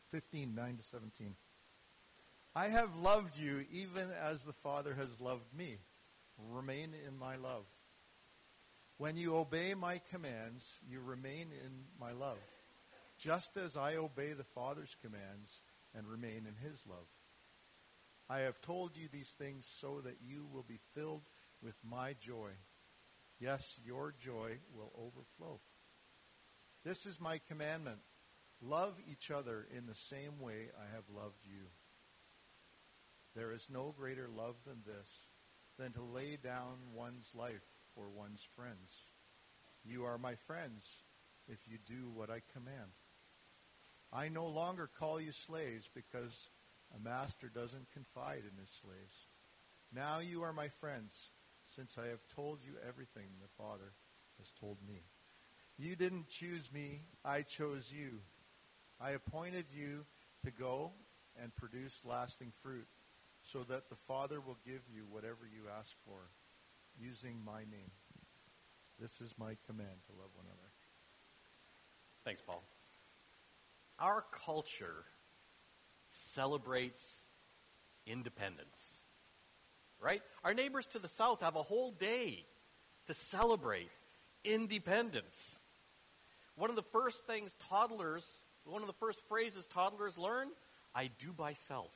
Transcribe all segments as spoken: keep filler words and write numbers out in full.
fifteen, nine to seventeen. I have loved you even as the Father has loved me. Remain in my love. When you obey my commands, you remain in my love, just as I obey the Father's commands and remain in his love. I have told you these things so that you will be filled with my joy. Yes, your joy will overflow. This is my commandment. Love each other in the same way I have loved you. There is no greater love than this, than to lay down one's life for one's friends. You are my friends if you do what I command. I no longer call you slaves because a master doesn't confide in his slaves. Now you are my friends, since I have told you everything the Father has told me. You didn't choose me, I chose you. I appointed you to go and produce lasting fruit, so that the Father will give you whatever you ask for, using my name. This is my command, to love one another. Thanks, Paul. Our culture celebrates independence, right? Our neighbors to the south have a whole day to celebrate independence. One of the first things toddlers, one of the first phrases toddlers learn, I do by self.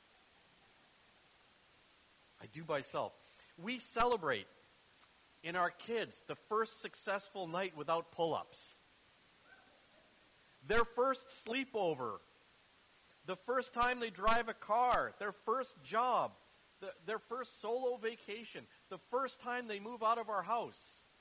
I do by self. We celebrate in our kids the first successful night without pull-ups, their first sleepover, the first time they drive a car, their first job, the, their first solo vacation, the first time they move out of our house.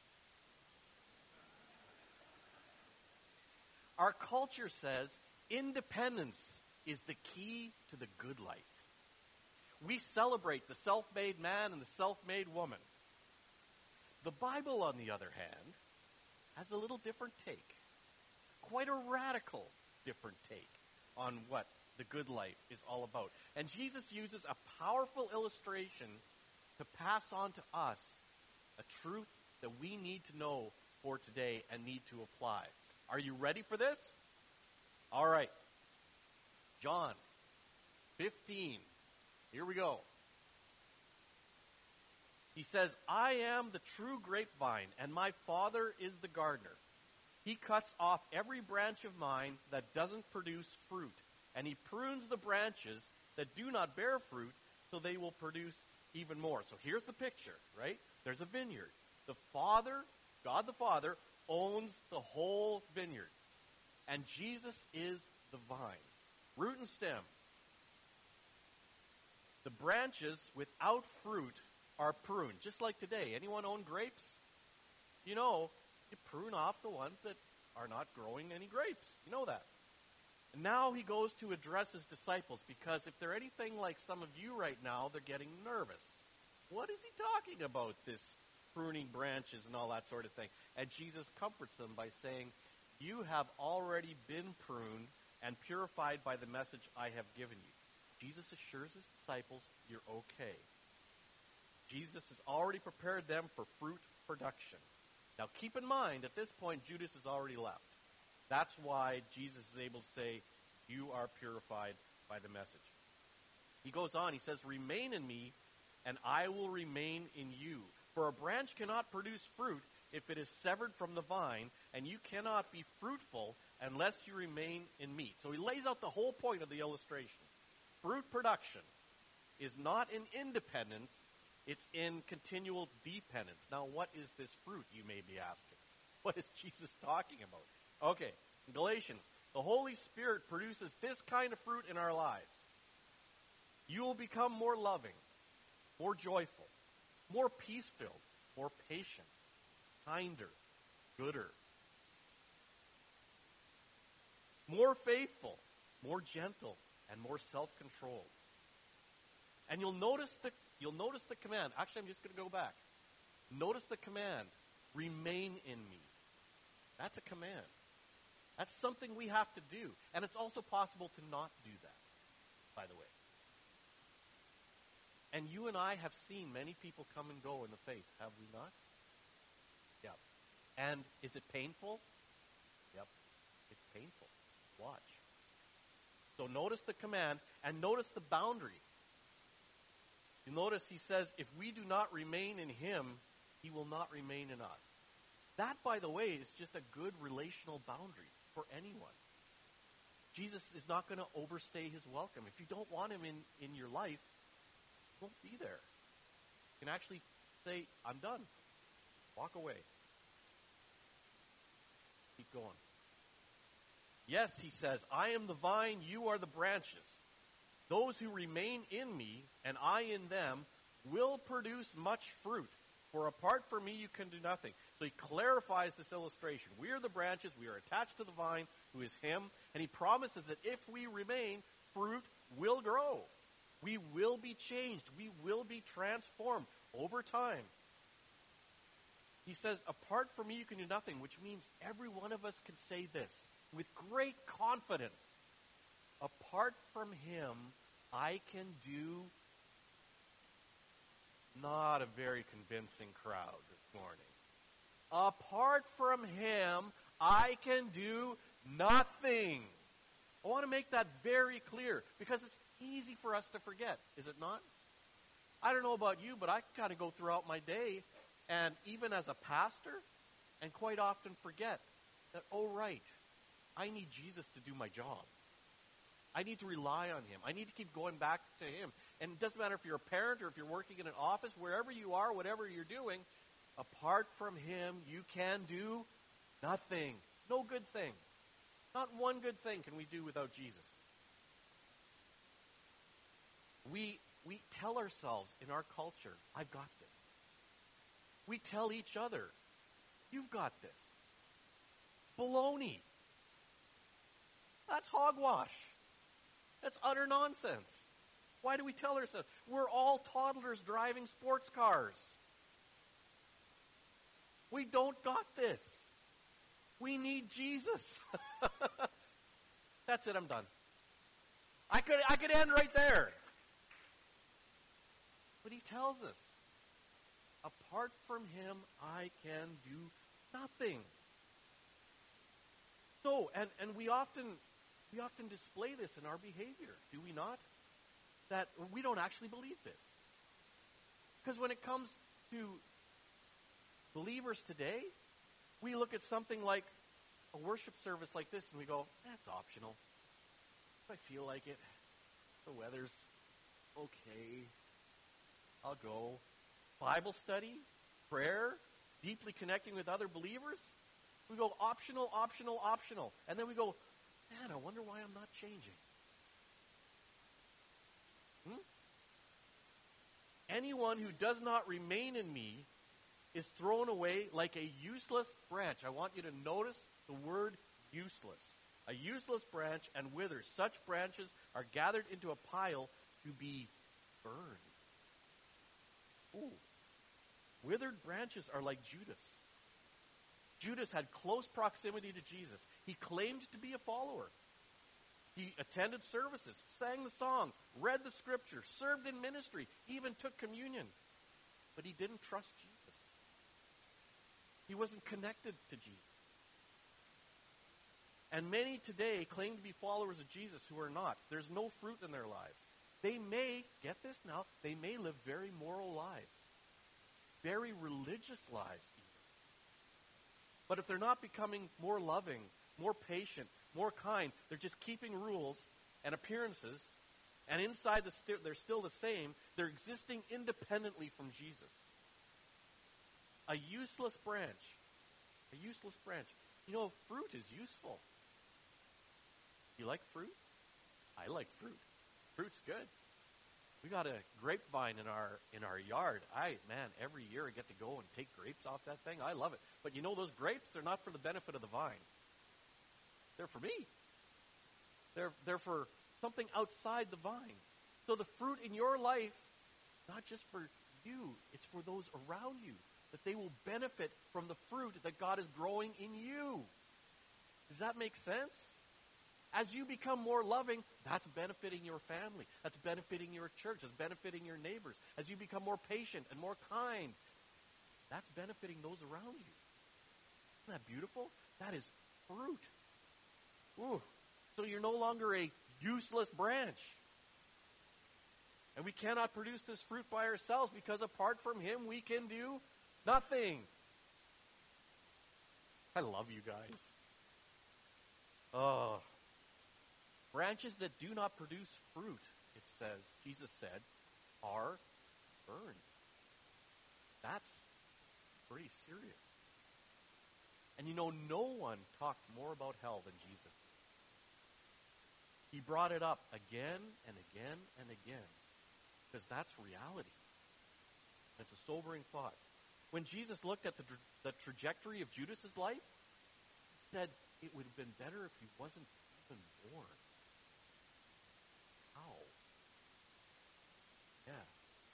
Our culture says independence is the key to the good life. We celebrate the self-made man and the self-made woman. The Bible, on the other hand, has a little different take. Quite a radical different take on what the good life is all about. And Jesus uses a powerful illustration to pass on to us a truth that we need to know for today and need to apply. Are you ready for this? All right. John fifteen. Here we go. He says, I am the true grapevine, and my Father is the gardener. He cuts off every branch of mine that doesn't produce fruit, and he prunes the branches that do not bear fruit, so they will produce even more. So here's the picture, right? There's a vineyard. The Father, God the Father, owns the whole vineyard. And Jesus is the vine, root and stem. The branches without fruit are pruned, just like today. Anyone own grapes? You know, you prune off the ones that are not growing any grapes. You know that. And now he goes to address his disciples, because if they're anything like some of you right now, they're getting nervous. What is he talking about, this pruning branches and all that sort of thing? And Jesus comforts them by saying, you have already been pruned and purified by the message I have given you. Jesus assures his disciples, you're okay. Jesus has already prepared them for fruit production. Now keep in mind, at this point, Judas has already left. That's why Jesus is able to say, you are purified by the message. He goes on, he says, remain in me, and I will remain in you. For a branch cannot produce fruit if it is severed from the vine, and you cannot be fruitful unless you remain in me. So he lays out the whole point of the illustration. Fruit production is not in independence, it's in continual dependence. Now, what is this fruit, you may be asking? What is Jesus talking about? Okay, in Galatians, the Holy Spirit produces this kind of fruit in our lives. You will become more loving, more joyful, more peace-filled, more patient, kinder, gooder, more faithful, more gentle, and more self-controlled. And you'll notice the you'll notice the command. Actually, I'm just going to go back. Notice the command. Remain in me. That's a command. That's something we have to do. And it's also possible to not do that, by the way. And you and I have seen many people come and go in the faith, have we not? Yep. And is it painful? Yep. It's painful. Watch. So notice the command and notice the boundary. You notice he says, if we do not remain in him, he will not remain in us. That, by the way, is just a good relational boundary for anyone. Jesus is not going to overstay his welcome. If you don't want him in, in your life, he won't be there. You can actually say, I'm done. Walk away. Keep going. Yes, he says, I am the vine, you are the branches. Those who remain in me, and I in them, will produce much fruit. For apart from me, you can do nothing. So he clarifies this illustration. We are the branches. We are attached to the vine, who is him. And he promises that if we remain, fruit will grow. We will be changed. We will be transformed over time. He says, apart from me, you can do nothing, which means every one of us can say this with great confidence. Apart from him, I can do not a very convincing crowd this morning. Apart from him, I can do nothing. I want to make that very clear because it's easy for us to forget, is it not? I don't know about you, but I kind of go throughout my day and even as a pastor and quite often forget that, oh, right, I need Jesus to do my job. I need to rely on him. I need to keep going back to him. And it doesn't matter if you're a parent or if you're working in an office, wherever you are, whatever you're doing, apart from him, you can do nothing. No good thing. Not one good thing can we do without Jesus. We, we tell ourselves in our culture, I've got this. We tell each other, you've got this. Baloney. That's hogwash. That's utter nonsense. Why do we tell ourselves? We're all toddlers driving sports cars. We don't got this. We need Jesus. That's it, I'm done. I could I could end right there. But he tells us, apart from him, I can do nothing. So, and, and we often we often display this in our behavior, do we not? That we don't actually believe this. Because when it comes to believers today, we look at something like a worship service like this and we go, that's optional. If I feel like it, the weather's okay, I'll go. Bible study, prayer, deeply connecting with other believers, we go optional, optional, optional. And then we go, man, I wonder why I'm not changing. Hmm? Anyone who does not remain in me is thrown away like a useless branch. I want you to notice the word useless. A useless branch and withers. Such branches are gathered into a pile to be burned. Ooh. Withered branches are like Judas. Judas had close proximity to Jesus. He claimed to be a follower. He attended services, sang the song, read the scripture, served in ministry, even took communion. But he didn't trust Jesus. He wasn't connected to Jesus. And many today claim to be followers of Jesus who are not. There's no fruit in their lives. They may, get this now, they may live very moral lives, very religious lives even. But if they're not becoming more loving, more patient, more kind, they're just keeping rules and appearances, and inside the st- they're still the same, they're existing independently from Jesus. A useless branch. A useless branch. You know, fruit is useful. You like fruit? I like fruit. Fruit's good. We got a grapevine in our in our yard. I man, every year I get to go and take grapes off that thing. I love it. But you know, those grapes, they're not for the benefit of the vine. They're for me. They're they're for something outside the vine. So the fruit in your life, not just for you, it's for those around you, that they will benefit from the fruit that God is growing in you. Does that make sense? As you become more loving, that's benefiting your family. That's benefiting your church. That's benefiting your neighbors. As you become more patient and more kind, that's benefiting those around you. Isn't that beautiful? That is fruit. Ooh. So you're no longer a useless branch. And we cannot produce this fruit by ourselves because apart from him we can do nothing. I love you guys. Oh. Branches that do not produce fruit, it says, Jesus said, are burned. That's pretty serious. And you know, no one talked more about hell than Jesus. He brought it up again and again and again because that's reality. It's a sobering thought. When Jesus looked at the, tra- the trajectory of Judas's life, he said it would have been better if he wasn't even born. How? Yeah.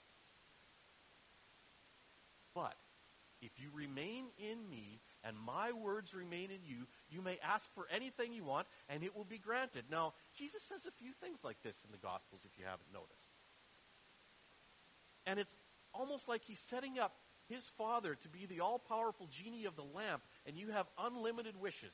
But if you remain in me and my words remain in you, you may ask for anything you want and it will be granted. Now, Jesus says a few things like this in the Gospels if you haven't noticed. And it's almost like he's setting up his Father to be the all-powerful genie of the lamp and you have unlimited wishes.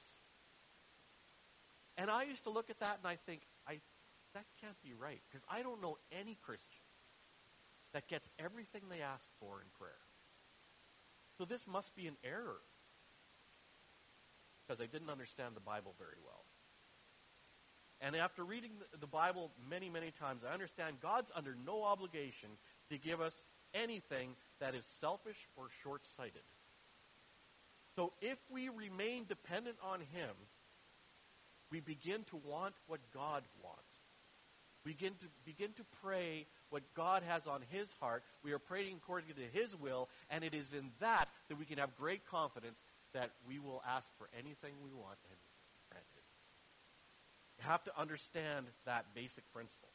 And I used to look at that and I think, I that can't be right because I don't know any Christian that gets everything they ask for in prayer. So this must be an error because I didn't understand the Bible very well. And after reading the, the Bible many, many times, I understand God's under no obligation to give us anything that is selfish or short-sighted. So if we remain dependent on him, we begin to want what God wants. We begin to begin to pray what God has on his heart. We are praying according to his will, and it is in that that we can have great confidence that we will ask for anything we want and it will be granted. You have to understand that basic principle.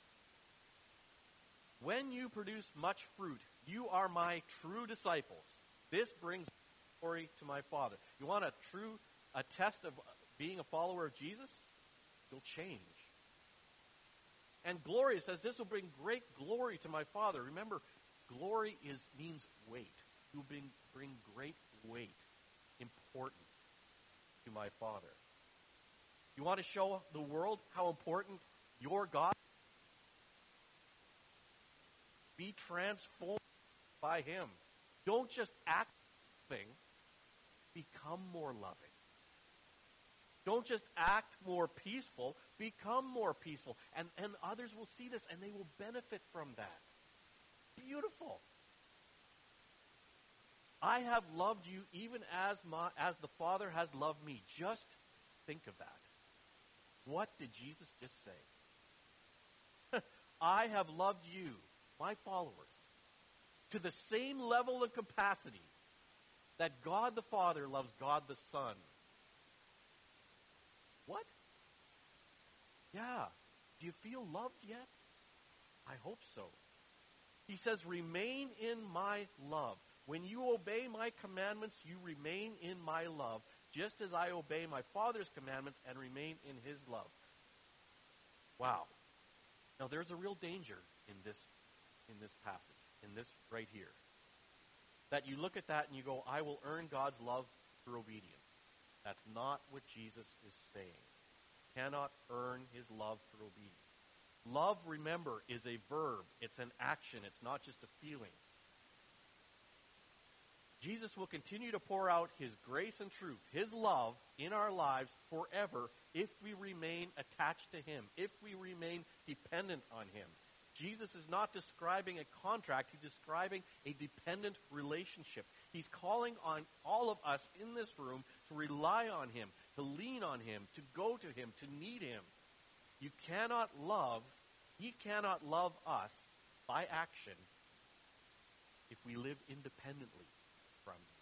When you produce much fruit, you are my true disciples. This brings glory to my Father. You want a true a test of being a follower of Jesus? You'll change. And glory, it says, this will bring great glory to my Father. Remember, glory is means weight. You will bring, bring great weight, importance to my Father. You want to show the world how important your God is? Be transformed by him. Don't just act loving, become more loving. Don't just act more peaceful, become more peaceful. And, and others will see this and they will benefit from that. Beautiful. I have loved you even as my, as the Father has loved me. Just think of that. What did Jesus just say? I have loved you, my followers, to the same level of capacity that God the Father loves God the Son. What? Yeah. Do you feel loved yet? I hope so. He says, remain in my love. When you obey my commandments, you remain in my love, just as I obey my Father's commandments and remain in his love. Wow. Now there's a real danger in this in this passage, in this right here. That you look at that and you go, I will earn God's love through obedience. That's not what Jesus is saying. Cannot earn his love through obedience. Love, remember, is a verb. It's an action. It's not just a feeling. Jesus will continue to pour out his grace and truth, his love in our lives forever if we remain attached to him, if we remain dependent on him. Jesus is not describing a contract. He's describing a dependent relationship. He's calling on all of us in this room to rely on him, to lean on him, to go to him, to need him. You cannot love, he cannot love us by action if we live independently from him.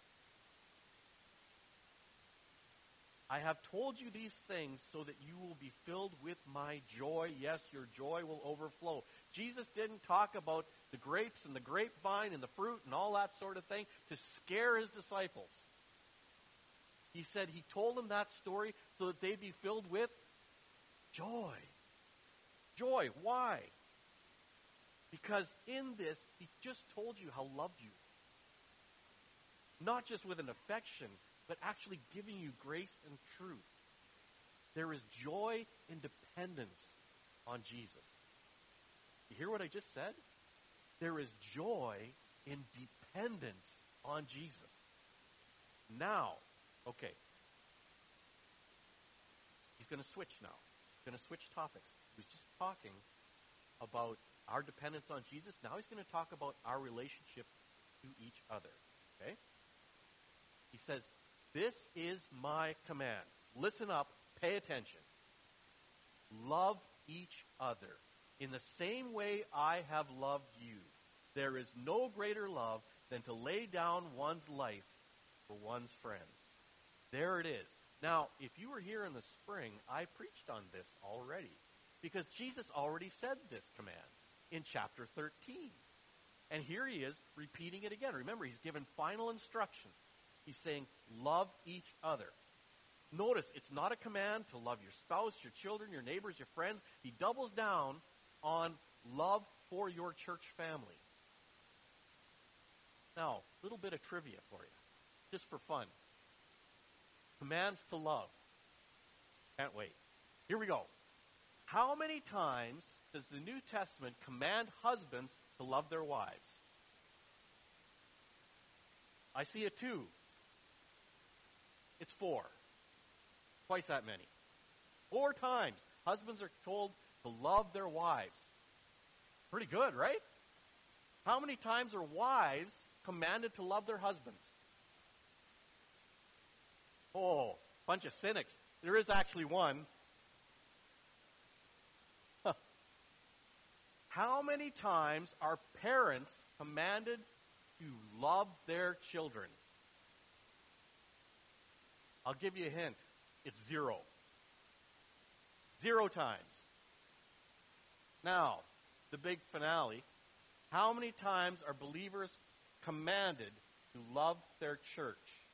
I have told you these things so that you will be filled with my joy. Yes, your joy will overflow. Jesus didn't talk about the grapes and the grapevine and the fruit and all that sort of thing to scare his disciples. He said he told them that story so that they'd be filled with joy. Joy. Why? Because in this, he just told you how loved you. Not just with an affection, but actually giving you grace and truth. There is joy in dependence on Jesus. You hear what I just said? There is joy in dependence on Jesus. Now, okay. He's going to switch now. He's going to switch topics. He was just talking about our dependence on Jesus. Now he's going to talk about our relationship to each other. Okay? He says, this is my command. Listen up. Pay attention. Love each other in the same way I have loved you. There is no greater love than to lay down one's life for one's friends. There it is. Now, if you were here in the spring, I preached on this already because Jesus already said this command in chapter thirteen. And here he is repeating it again. Remember, he's given final instructions. He's saying, love each other. Notice, it's not a command to love your spouse, your children, your neighbors, your friends. He doubles down on love for your church family. Now, a little bit of trivia for you, just for fun. Commands to love. Can't wait. Here we go. How many times does the New Testament command husbands to love their wives? I see a two. It's four. Twice that many. Four times husbands are told to love their wives. Pretty good, right? How many times are wives commanded to love their husbands? Oh, bunch of cynics. There is actually one. Huh. How many times are parents commanded to love their children? I'll give you a hint. It's zero. Zero times. Now, the big finale. How many times are believers commanded to love their church?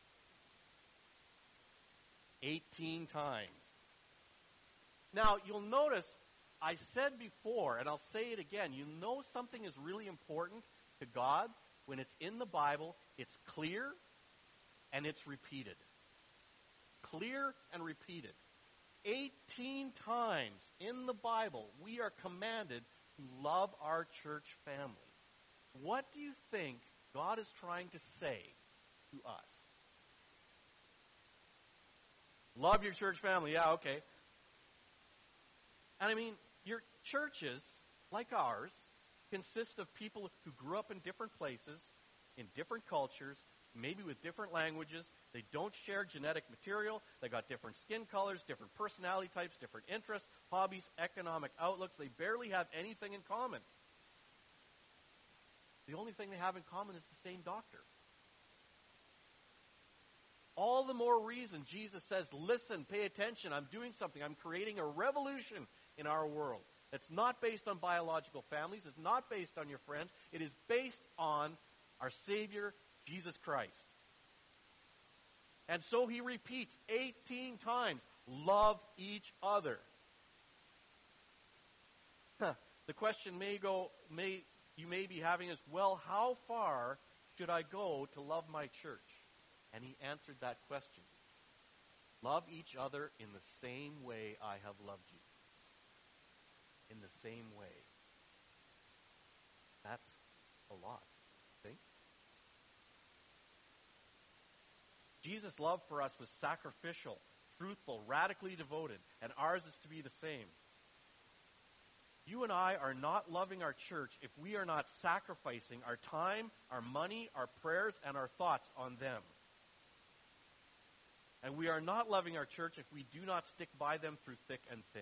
Eighteen times. Now, you'll notice I said before, and I'll say it again, you know something is really important to God when it's in the Bible, it's clear and it's repeated. Clear and repeated. Eighteen times in the Bible, we are commanded to love our church family. What do you think God is trying to say to us? Love your church family. Yeah, okay. And I mean, your churches, like ours, consist of people who grew up in different places, in different cultures, maybe with different languages. They don't share genetic material. They got different skin colors, different personality types, different interests, hobbies, economic outlooks. They barely have anything in common. The only thing they have in common is the same doctor. All the more reason Jesus says, listen, pay attention. I'm doing something. I'm creating a revolution in our world. It's not based on biological families. It's not based on your friends. It is based on our Savior, Jesus Christ. And so he repeats eighteen times, love each other. Huh. The question may go, may you may be having is, well, how far should I go to love my church? And he answered that question. Love each other in the same way I have loved you. In the same way. That's a lot, I think. Jesus' love for us was sacrificial, truthful, radically devoted, and ours is to be the same. You and I are not loving our church if we are not sacrificing our time, our money, our prayers, and our thoughts on them. And we are not loving our church if we do not stick by them through thick and thin.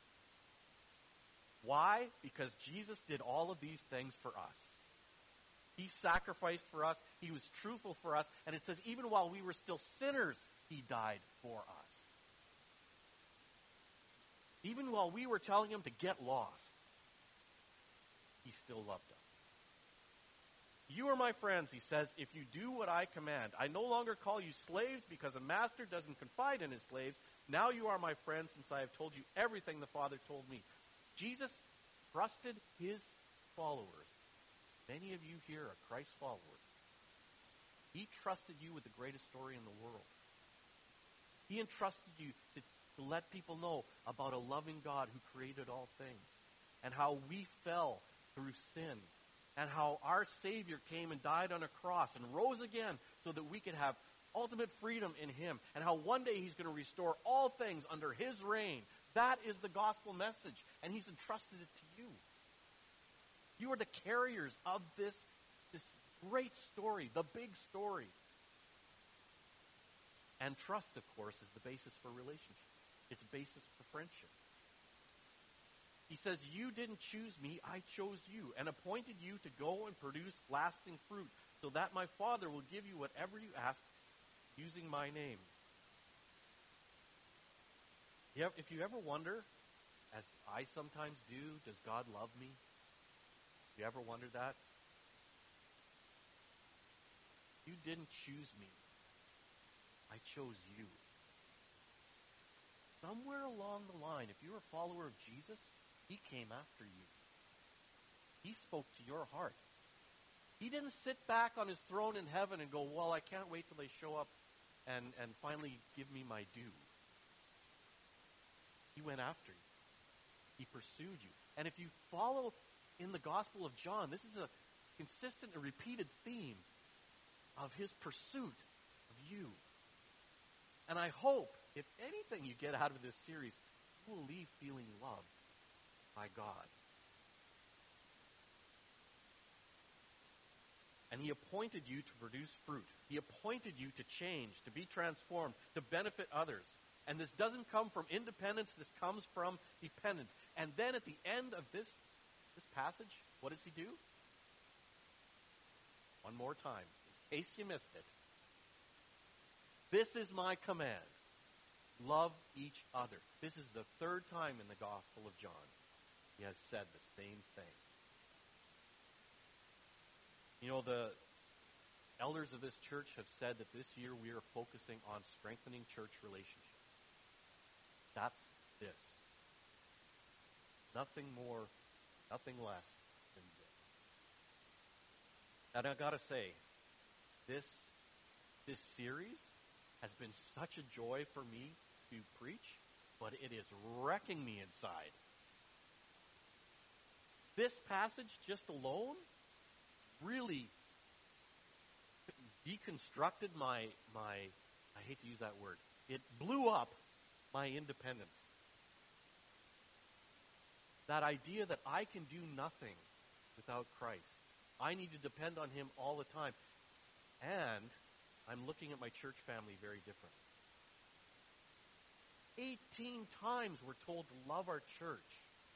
Why? Because Jesus did all of these things for us. He sacrificed for us. He was truthful for us. And it says even while we were still sinners, he died for us. Even while we were telling him to get lost, he still loved us. You are my friends, he says, if you do what I command. I no longer call you slaves because a master doesn't confide in his slaves. Now you are my friends since I have told you everything the Father told me. Jesus trusted his followers. Many of you here are Christ followers. He trusted you with the greatest story in the world. He entrusted you to, to let people know about a loving God who created all things. and how we fell through sin, and how our Savior came and died on a cross and rose again so that we could have ultimate freedom in him, and how one day he's going to restore all things under his reign. That is the gospel message, and he's entrusted it to you. You are the carriers of this, this great story, the big story. And trust, of course, is the basis for relationship. It's a basis for friendship. He says, you didn't choose me, I chose you, and appointed you to go and produce lasting fruit, so that my Father will give you whatever you ask using my name. Yep, if you ever wonder, as I sometimes do, does God love me? You ever wondered that? You didn't choose me. I chose you. Somewhere along the line, if you're a follower of Jesus, he came after you. He spoke to your heart. He didn't sit back on his throne in heaven and go, well, I can't wait till they show up and, and finally give me my due. He went after you. He pursued you. And if you follow in the Gospel of John, this is a consistent and repeated theme of his pursuit of you. And I hope, if anything you get out of this series, you will leave feeling loved by God. And he appointed you to produce fruit. He appointed you to change, to be transformed, to benefit others. And this doesn't come from independence. This comes from dependence. And then at the end of this, this passage, what does he do? One more time, in case you missed it. This is my command. Love each other. This is the third time in the Gospel of John he has said the same thing. You know, the elders of this church have said that this year we are focusing on strengthening church relationships. That's this. Nothing more, nothing less than this. And I've got to say, this, this series has been such a joy for me to preach, but it is wrecking me inside. This passage just alone really deconstructed my, my, I hate to use that word, it blew up my independence. That idea that I can do nothing without Christ. I need to depend on him all the time. And I'm looking at my church family very differently. Eighteen times we're told to love our church.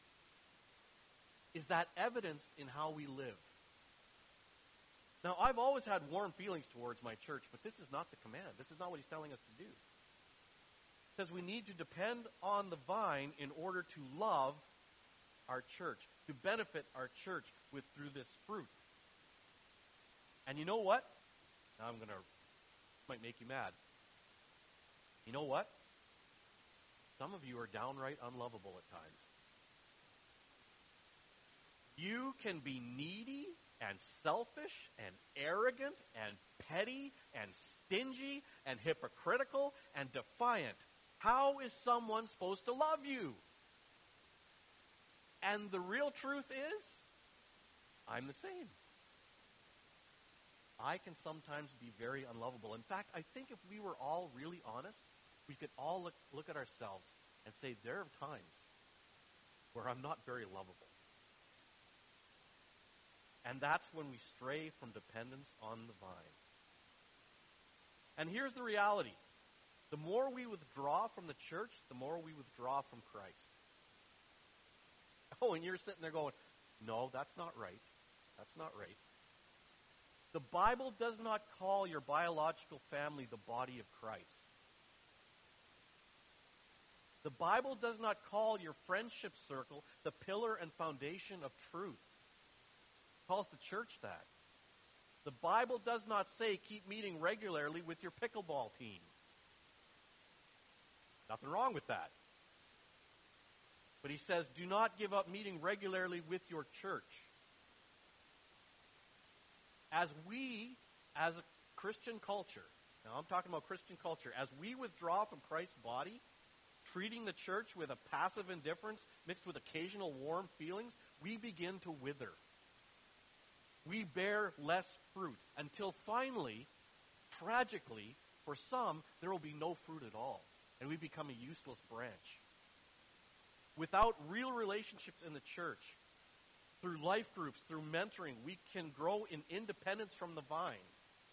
Is that evidenced in how we live? Now, I've always had warm feelings towards my church, but this is not the command. This is not what he's telling us to do. It says we need to depend on the vine in order to love our church, to benefit our church with through this fruit. And you know what? Now I'm going to, might make you mad. You know what? Some of you are downright unlovable at times. You can be needy and selfish and arrogant and petty and stingy and hypocritical and defiant. How is someone supposed to love you? And the real truth is, I'm the same. I can sometimes be very unlovable. In fact, I think if we were all really honest, we could all look, look at ourselves and say, there are times where I'm not very lovable. And that's when we stray from dependence on the vine. And here's the reality. The more we withdraw from the church, the more we withdraw from Christ. Oh, and you're sitting there going, no, that's not right. That's not right. The Bible does not call your biological family the body of Christ. The Bible does not call your friendship circle the pillar and foundation of truth. It calls the church that. The Bible does not say keep meeting regularly with your pickleball team. Nothing wrong with that. But he says, do not give up meeting regularly with your church. As we, as a Christian culture, now I'm talking about Christian culture, as we withdraw from Christ's body, treating the church with a passive indifference mixed with occasional warm feelings, we begin to wither. We bear less fruit until finally, tragically, for some, there will be no fruit at all, and we become a useless branch. Without real relationships in the church, through life groups, through mentoring, we can grow in independence from the vine.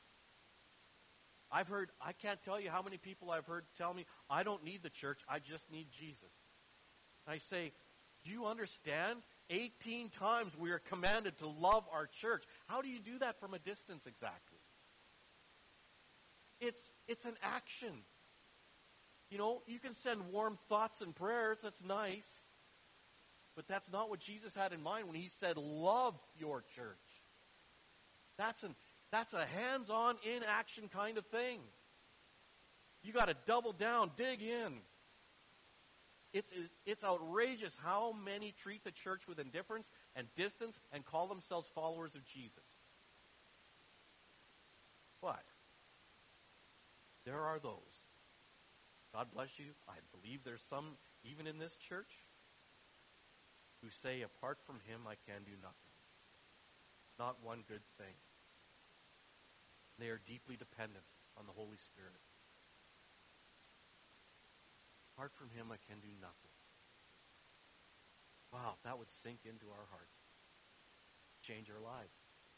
I've heard, I can't tell you how many people I've heard tell me, I don't need the church, I just need Jesus. And I say, do you understand? eighteen times we are commanded to love our church. How do you do that from a distance exactly? It's, it's an action. You know, you can send warm thoughts and prayers, that's nice. But that's not what Jesus had in mind when he said, love your church. That's an That's a hands-on, in-action kind of thing. You got to double down, dig in. It's, it's outrageous how many treat the church with indifference and distance and call themselves followers of Jesus. But there are those. God bless you. I believe there's some, even in this church, who say, apart from him, I can do nothing. Not one good thing. They are deeply dependent on the Holy Spirit. Apart from him, I can do nothing. Wow, that would sink into our hearts. Change our lives.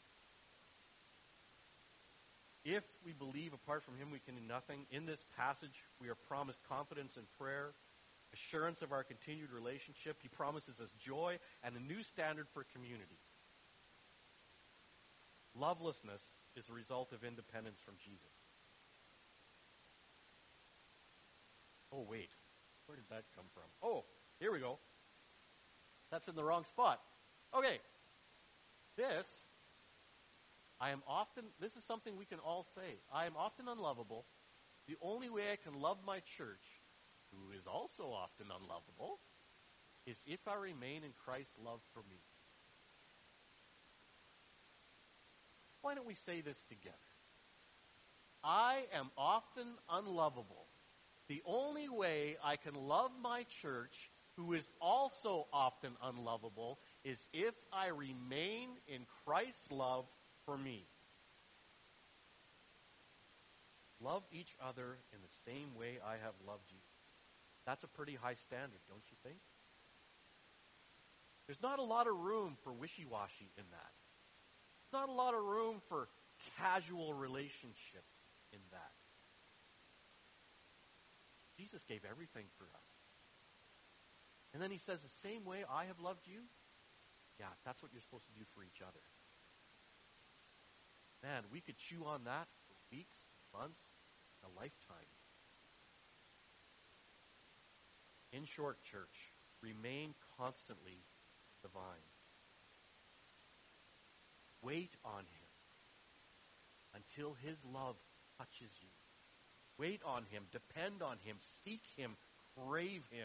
If we believe apart from him we can do nothing, in this passage we are promised confidence in prayer, assurance of our continued relationship. He promises us joy and a new standard for community. Lovelessness is a result of independence from Jesus. Oh, wait. Where did that come from? Oh, here we go. That's in the wrong spot. Okay. This, I am often, this is something we can all say. I am often unlovable. The only way I can love my church, who is also often unlovable, is if I remain in Christ's love for me. Why don't we say this together? I am often unlovable. The only way I can love my church, who is also often unlovable, is if I remain in Christ's love for me. Love each other in the same way I have loved you. That's a pretty high standard, don't you think? There's not a lot of room for wishy-washy in that. There's not a lot of room for casual relationship in that. Jesus gave everything for us. And then he says, the same way I have loved you, yeah, that's what you're supposed to do for each other. Man, we could chew on that for weeks, months, a lifetime. In short, church, remain constantly the vine. Wait on him until his love touches you. Wait on him, depend on him, seek him, crave him.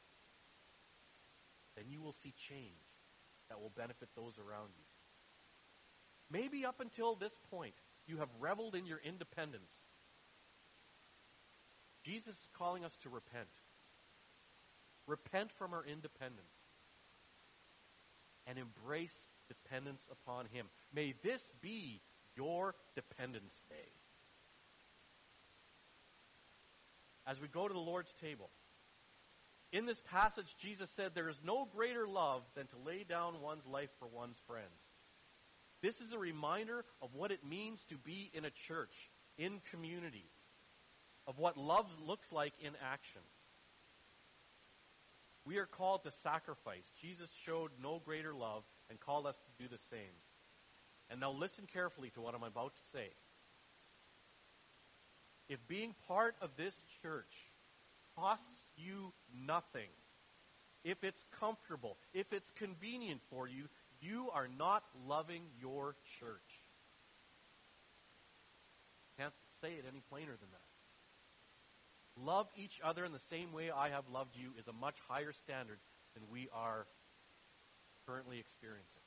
Then you will see change that will benefit those around you. Maybe up until this point, you have reveled in your independence. Jesus is calling us to repent. Repent from our independence and embrace dependence upon him. May this be your Dependence Day. As we go to the Lord's table, in this passage, Jesus said, there is no greater love than to lay down one's life for one's friends. This is a reminder of what it means to be in a church, in community, of what love looks like in action. We are called to sacrifice. Jesus showed no greater love and called us to do the same. And now listen carefully to what I'm about to say. If being part of this church costs you nothing, if it's comfortable, if it's convenient for you, you are not loving your church. Can't say it any plainer than that. Love each other in the same way I have loved you is a much higher standard than we are currently experiencing.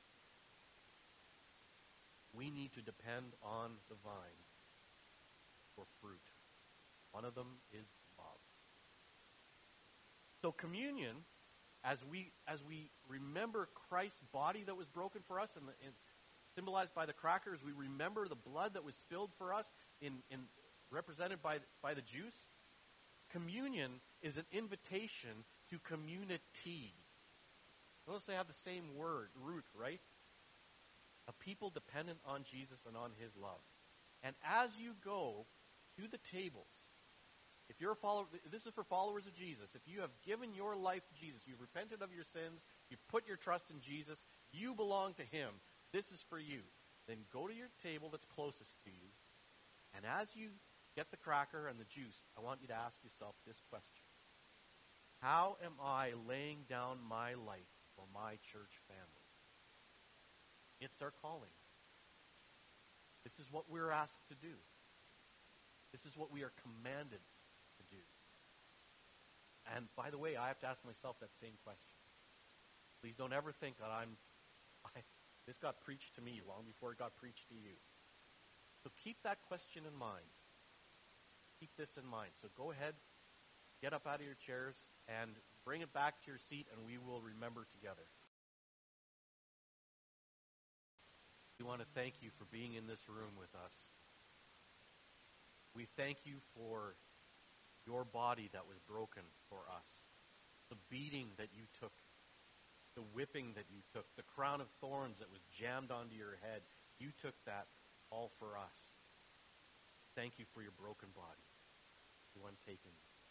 We need to depend on the vine for fruit. One of them is love. So communion, as we as we remember Christ's body that was broken for us, and, the, and symbolized by the crackers, we remember the blood that was spilled for us, in, in represented by by the juice. Communion is an invitation to community. Notice they have the same word, root, right? A people dependent on Jesus and on his love. And as you go to the tables, if you're a follower, this is for followers of Jesus. If you have given your life to Jesus, you've repented of your sins, you've put your trust in Jesus, you belong to him, this is for you. Then go to your table that's closest to you, and as you get the cracker and the juice, I want you to ask yourself this question. How am I laying down my life for my church family? It's our calling. This is what we're asked to do. This is what we are commanded to do. And by the way, I have to ask myself that same question. Please don't ever think that I'm, I, this got preached to me long before it got preached to you. So keep that question in mind. Keep this in mind. So go ahead, get up out of your chairs, and bring it back to your seat, and we will remember together. We want to thank you for being in this room with us. We thank you for your body that was broken for us, the beating that you took, the whipping that you took, the crown of thorns that was jammed onto your head. You took that all for us. Thank you for your broken body, the one taken.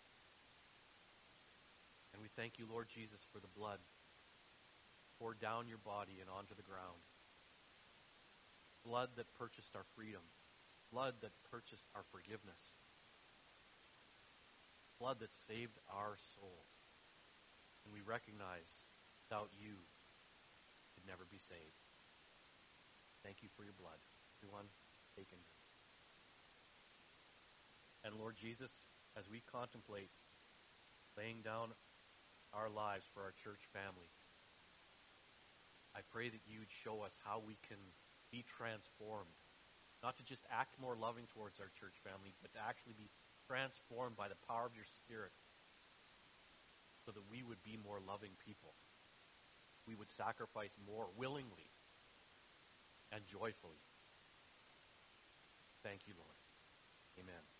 And we thank you, Lord Jesus, for the blood poured down your body and onto the ground. Blood that purchased our freedom. Blood that purchased our forgiveness. Blood that saved our soul. And we recognize without you, we'd never be saved. Thank you for your blood. Everyone, take and drink. And Lord Jesus, as we contemplate laying down our lives for our church family, I pray that you would show us how we can be transformed. Not to just act more loving towards our church family, but to actually be transformed by the power of your Spirit so that we would be more loving people. We would sacrifice more willingly and joyfully. Thank you, Lord. Amen.